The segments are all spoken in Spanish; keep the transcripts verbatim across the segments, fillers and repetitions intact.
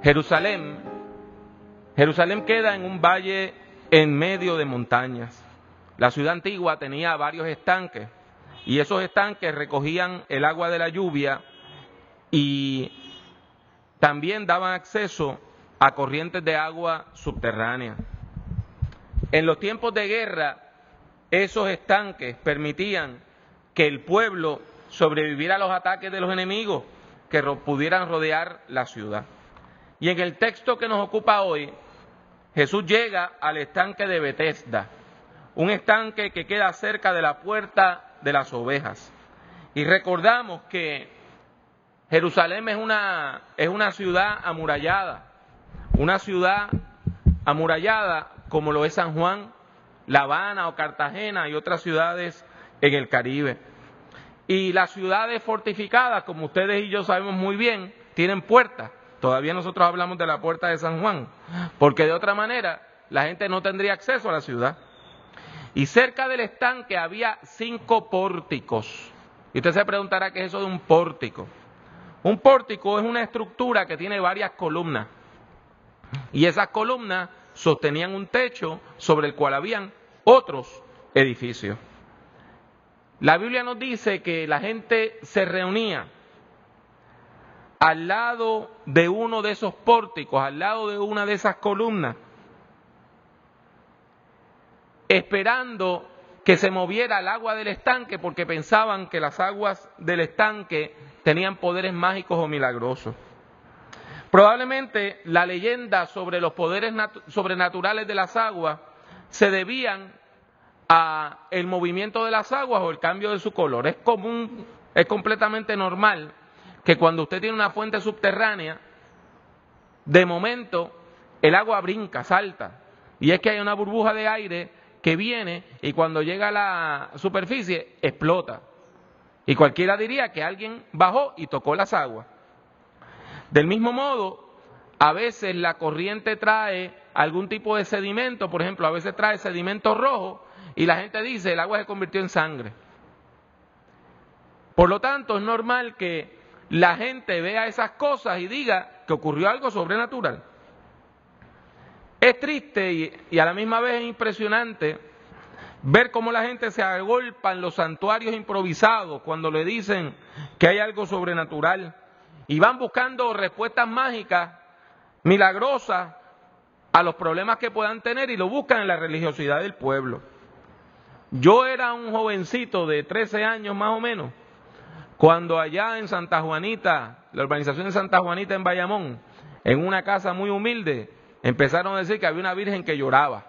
Jerusalén, Jerusalén queda en un valle en medio de montañas. La ciudad antigua tenía varios estanques y esos estanques recogían el agua de la lluvia y también daban acceso a corrientes de agua subterráneas. En los tiempos de guerra, esos estanques permitían que el pueblo sobreviviera a los ataques de los enemigos que pudieran rodear la ciudad. Y en el texto que nos ocupa hoy, Jesús llega al estanque de Betesda, un estanque que queda cerca de la puerta de las ovejas. Y recordamos que Jerusalén es una, es una ciudad amurallada, una ciudad amurallada como lo es San Juan, La Habana o Cartagena y otras ciudades en el Caribe. Y las ciudades fortificadas, como ustedes y yo sabemos muy bien, tienen puertas. Todavía nosotros hablamos de la puerta de San Juan, porque de otra manera la gente no tendría acceso a la ciudad. Y cerca del estanque había cinco pórticos. Y usted se preguntará qué es eso de un pórtico. Un pórtico es una estructura que tiene varias columnas. Y esas columnas sostenían un techo sobre el cual habían otros edificios. La Biblia nos dice que la gente se reunía al lado de uno de esos pórticos, al lado de una de esas columnas, esperando que se moviera el agua del estanque porque pensaban que las aguas del estanque tenían poderes mágicos o milagrosos. Probablemente la leyenda sobre los poderes sobrenaturales de las aguas se debían a el movimiento de las aguas o el cambio de su color. Es común, es completamente normal que cuando usted tiene una fuente subterránea, de momento el agua brinca, salta, y es que hay una burbuja de aire que viene y cuando llega a la superficie explota. Y cualquiera diría que alguien bajó y tocó las aguas. Del mismo modo, a veces la corriente trae algún tipo de sedimento, por ejemplo, a veces trae sedimento rojo y la gente dice el agua se convirtió en sangre. Por lo tanto, es normal que la gente vea esas cosas y diga que ocurrió algo sobrenatural. Es triste y, y a la misma vez es impresionante ver cómo la gente se agolpa en los santuarios improvisados cuando le dicen que hay algo sobrenatural y van buscando respuestas mágicas, milagrosas a los problemas que puedan tener y lo buscan en la religiosidad del pueblo. Yo era un jovencito de trece años más o menos, cuando allá en Santa Juanita, la urbanización de Santa Juanita en Bayamón, en una casa muy humilde, empezaron a decir que había una virgen que lloraba.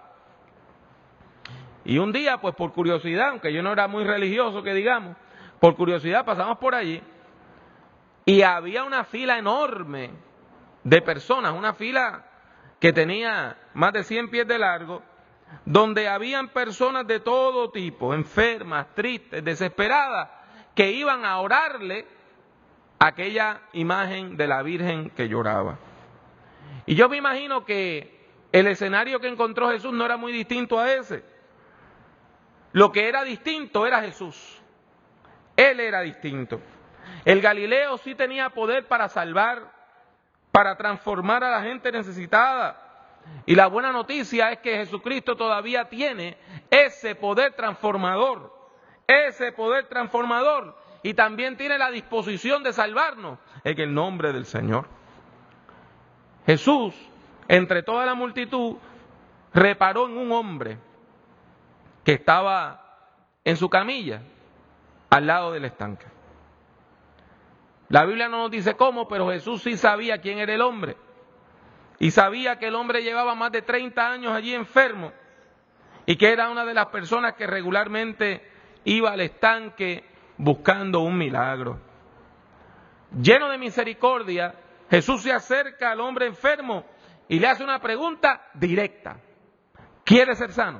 Y un día, pues por curiosidad, aunque yo no era muy religioso, que digamos, por curiosidad pasamos por allí y había una fila enorme de personas, una fila que tenía más de cien pies de largo, donde habían personas de todo tipo, enfermas, tristes, desesperadas, que iban a orarle a aquella imagen de la Virgen que lloraba. Y yo me imagino que el escenario que encontró Jesús no era muy distinto a ese. Lo que era distinto era Jesús. Él era distinto. El Galileo sí tenía poder para salvar, para transformar a la gente necesitada. Y la buena noticia es que Jesucristo todavía tiene ese poder transformador. Ese poder transformador. Y también tiene la disposición de salvarnos en el nombre del Señor. Jesús, entre toda la multitud, reparó en un hombre que estaba en su camilla al lado del estanque. La Biblia no nos dice cómo, pero Jesús sí sabía quién era el hombre. Y sabía que el hombre llevaba más de treinta años allí enfermo y que era una de las personas que regularmente iba al estanque buscando un milagro. Lleno de misericordia, Jesús se acerca al hombre enfermo y le hace una pregunta directa. ¿Quiere ser sano?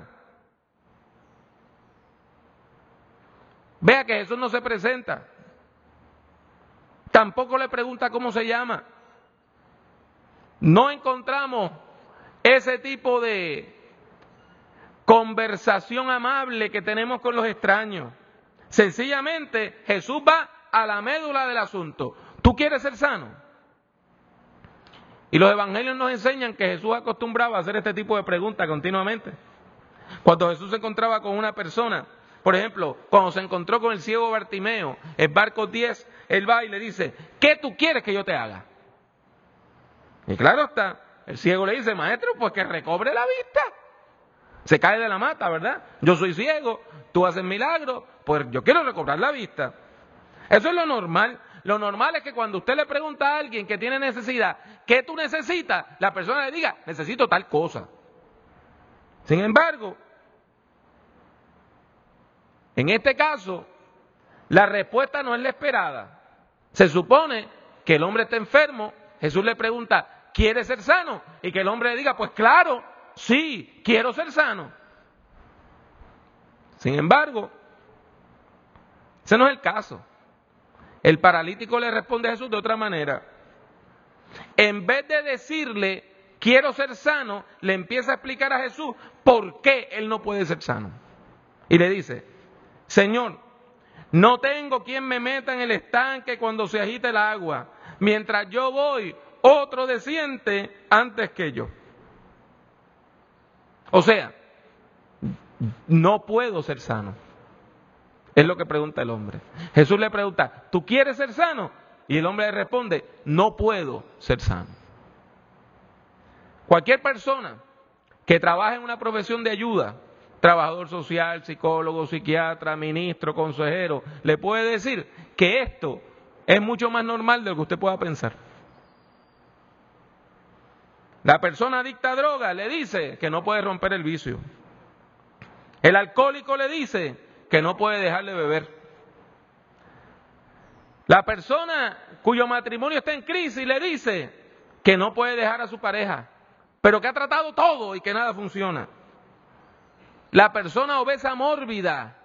Vea que Jesús no se presenta. Tampoco le pregunta cómo se llama. No encontramos ese tipo de conversación amable que tenemos con los extraños. Sencillamente Jesús va a la médula del asunto. ¿Tú quieres ser sano? Y los evangelios nos enseñan que Jesús acostumbraba a hacer este tipo de preguntas continuamente. Cuando Jesús se encontraba con una persona, por ejemplo, cuando se encontró con el ciego Bartimeo, en Marcos diez, él va y le dice, ¿qué tú quieres que yo te haga? Y claro está, el ciego le dice, maestro, pues que recobre la vista. Se cae de la mata, ¿verdad? Yo soy ciego, tú haces milagros, pues yo quiero recobrar la vista. Eso es lo normal. Lo normal es que cuando usted le pregunta a alguien que tiene necesidad, ¿qué tú necesitas? La persona le diga, necesito tal cosa. Sin embargo, en este caso, la respuesta no es la esperada. Se supone que el hombre está enfermo, Jesús le pregunta, ¿quieres ser sano? Y que el hombre le diga, pues claro, sí, quiero ser sano. Sin embargo, ese no es el caso. El paralítico le responde a Jesús de otra manera. En vez de decirle, quiero ser sano, le empieza a explicar a Jesús por qué él no puede ser sano. Y le dice, Señor, no tengo quien me meta en el estanque cuando se agita el agua. Mientras yo voy, otro desciende antes que yo. O sea, no puedo ser sano. Es lo que pregunta el hombre. Jesús le pregunta, ¿tú quieres ser sano? Y el hombre le responde, no puedo ser sano. Cualquier persona que trabaje en una profesión de ayuda, trabajador social, psicólogo, psiquiatra, ministro, consejero, le puede decir que esto es mucho más normal de lo que usted pueda pensar. La persona adicta a droga le dice que no puede romper el vicio. El alcohólico le dice que no puede dejar de beber. La persona cuyo matrimonio está en crisis le dice que no puede dejar a su pareja, pero que ha tratado todo y que nada funciona. La persona obesa mórbida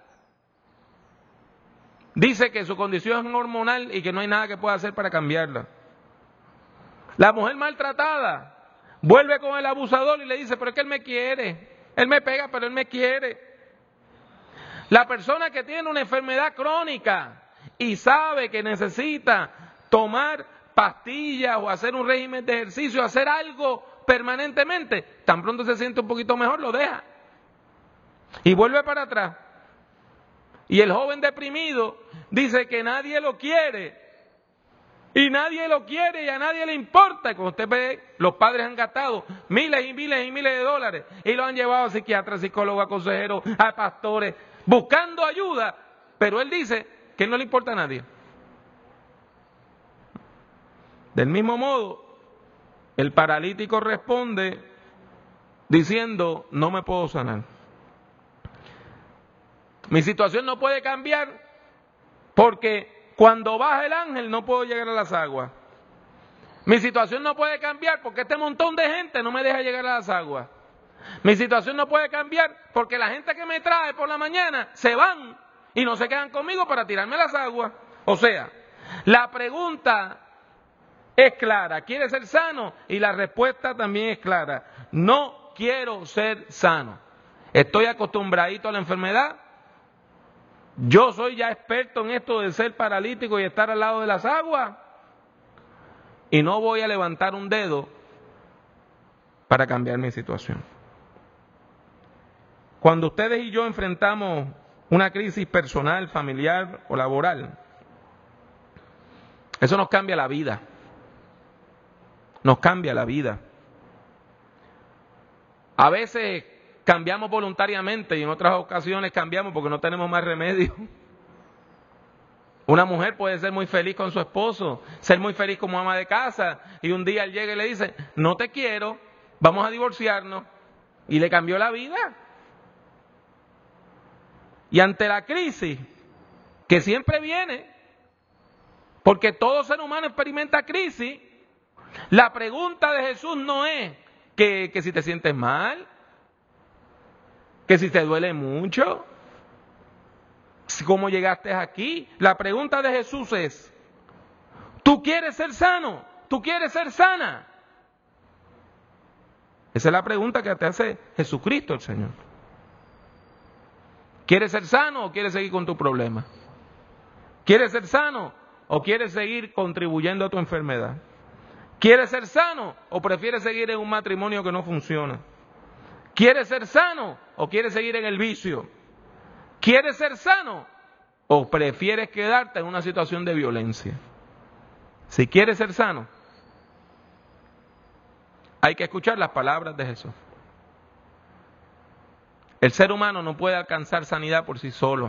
dice que su condición es hormonal y que no hay nada que pueda hacer para cambiarla. La mujer maltratada vuelve con el abusador y le dice, pero es que él me quiere, él me pega, pero él me quiere. La persona que tiene una enfermedad crónica y sabe que necesita tomar pastillas o hacer un régimen de ejercicio, hacer algo permanentemente, tan pronto se siente un poquito mejor, lo deja. Y vuelve para atrás. Y el joven deprimido dice que nadie lo quiere. Y nadie lo quiere y a nadie le importa. Y cuando usted ve, los padres han gastado miles y miles y miles de dólares y lo han llevado a psiquiatras, psicólogos, a consejeros, a pastores, buscando ayuda. Pero él dice que no le importa a nadie. Del mismo modo, el paralítico responde diciendo, no me puedo sanar. Mi situación no puede cambiar porque cuando baja el ángel no puedo llegar a las aguas. Mi situación no puede cambiar porque este montón de gente no me deja llegar a las aguas. Mi situación no puede cambiar porque la gente que me trae por la mañana se van y no se quedan conmigo para tirarme a las aguas. O sea, la pregunta es clara, ¿quieres ser sano? Y la respuesta también es clara, no quiero ser sano. Estoy acostumbradito a la enfermedad. Yo soy ya experto en esto de ser paralítico y estar al lado de las aguas. Y no voy a levantar un dedo para cambiar mi situación. Cuando ustedes y yo enfrentamos una crisis personal, familiar o laboral, eso nos cambia la vida. Nos cambia la vida. A veces cambiamos voluntariamente y en otras ocasiones cambiamos porque no tenemos más remedio. Una mujer puede ser muy feliz con su esposo, ser muy feliz como ama de casa, y un día él llega y le dice, no te quiero, vamos a divorciarnos, y le cambió la vida. Y ante la crisis, que siempre viene, porque todo ser humano experimenta crisis, la pregunta de Jesús no es que, que si te sientes mal, que si te duele mucho, ¿cómo llegaste aquí? La pregunta de Jesús es, ¿tú quieres ser sano? ¿Tú quieres ser sana? Esa es la pregunta que te hace Jesucristo el Señor. ¿Quieres ser sano o quieres seguir con tu problema? ¿Quieres ser sano o quieres seguir contribuyendo a tu enfermedad? ¿Quieres ser sano o prefieres seguir en un matrimonio que no funciona? ¿Quieres ser sano o quieres seguir en el vicio? ¿Quieres ser sano o prefieres quedarte en una situación de violencia? Si quieres ser sano, hay que escuchar las palabras de Jesús. El ser humano no puede alcanzar sanidad por sí solo.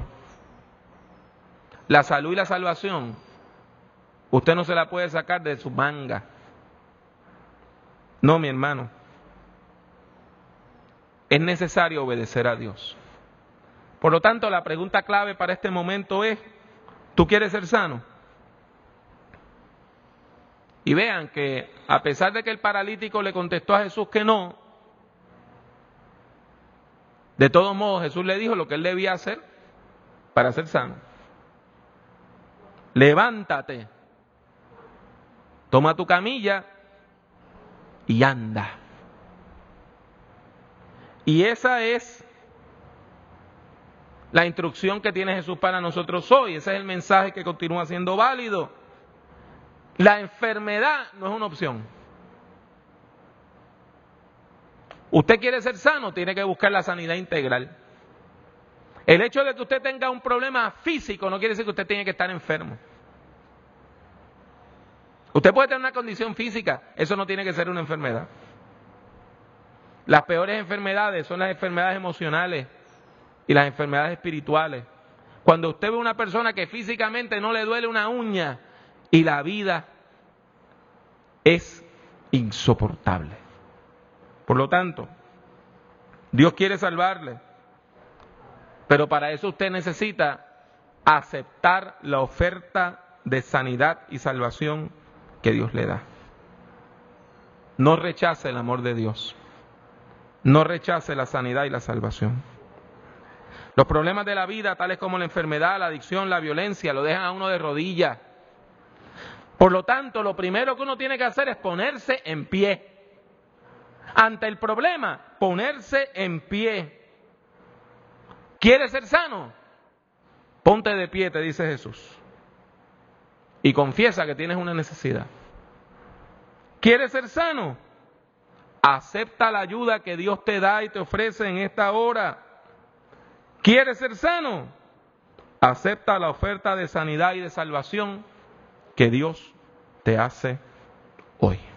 La salud y la salvación, usted no se la puede sacar de su manga. No, mi hermano. Es necesario obedecer a Dios. Por lo tanto, la pregunta clave para este momento es, ¿tú quieres ser sano? Y vean que a pesar de que el paralítico le contestó a Jesús que no, de todos modos Jesús le dijo lo que él debía hacer para ser sano. Levántate, toma tu camilla y anda. Y esa es la instrucción que tiene Jesús para nosotros hoy. Ese es el mensaje que continúa siendo válido. La enfermedad no es una opción. Usted quiere ser sano, tiene que buscar la sanidad integral. El hecho de que usted tenga un problema físico no quiere decir que usted tiene que estar enfermo. Usted puede tener una condición física, eso no tiene que ser una enfermedad. Las peores enfermedades son las enfermedades emocionales y las enfermedades espirituales. Cuando usted ve a una persona que físicamente no le duele una uña y la vida es insoportable. Por lo tanto, Dios quiere salvarle, pero para eso usted necesita aceptar la oferta de sanidad y salvación que Dios le da. No rechace el amor de Dios. No rechace la sanidad y la salvación. Los problemas de la vida, tales como la enfermedad, la adicción, la violencia, lo dejan a uno de rodillas. Por lo tanto, lo primero que uno tiene que hacer es ponerse en pie. Ante el problema, ponerse en pie. ¿Quieres ser sano? Ponte de pie, te dice Jesús. Y confiesa que tienes una necesidad. ¿Quieres ser sano? Acepta la ayuda que Dios te da y te ofrece en esta hora. ¿Quieres ser sano? Acepta la oferta de sanidad y de salvación que Dios te hace hoy.